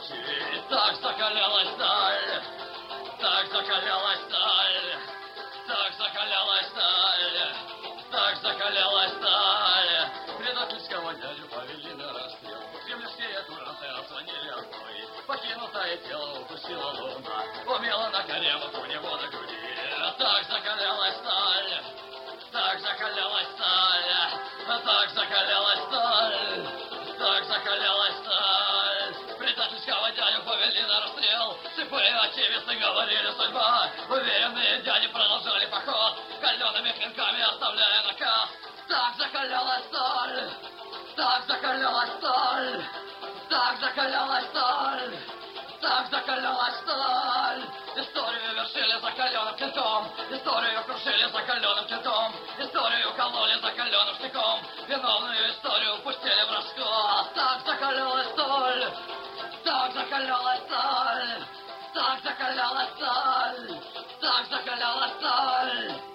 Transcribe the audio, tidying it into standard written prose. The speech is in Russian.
получить. Так закалялась сталь, так закалялась сталь, так закалялась сталь, так закалялась сталь. Предательского дядю повели на расстрел. Кремлевские дуранты оценили огонь. Покинутое тело укусила луна, умела на коремах у него на груди. Так закалялась сталь, так закалялась сталь, так закалялась сталь, так закалялась сталь. Предательского дядю повели на расстрел. Слепые очевидцы говорили судьба. Уверенные дяди продолжали поход, калеными клинками оставляя наказ. Так закалялась сталь, так закалялась сталь, так закалялась сталь, так закалялась сталь. Историю вершили закаленным клинком, историю крушили закаленным клинком, историю кололи закаленным штыком, виновную историю пустили в расход. Так закалялась сталь, так закалялась сталь, так закалялась сталь, так закалялась сталь.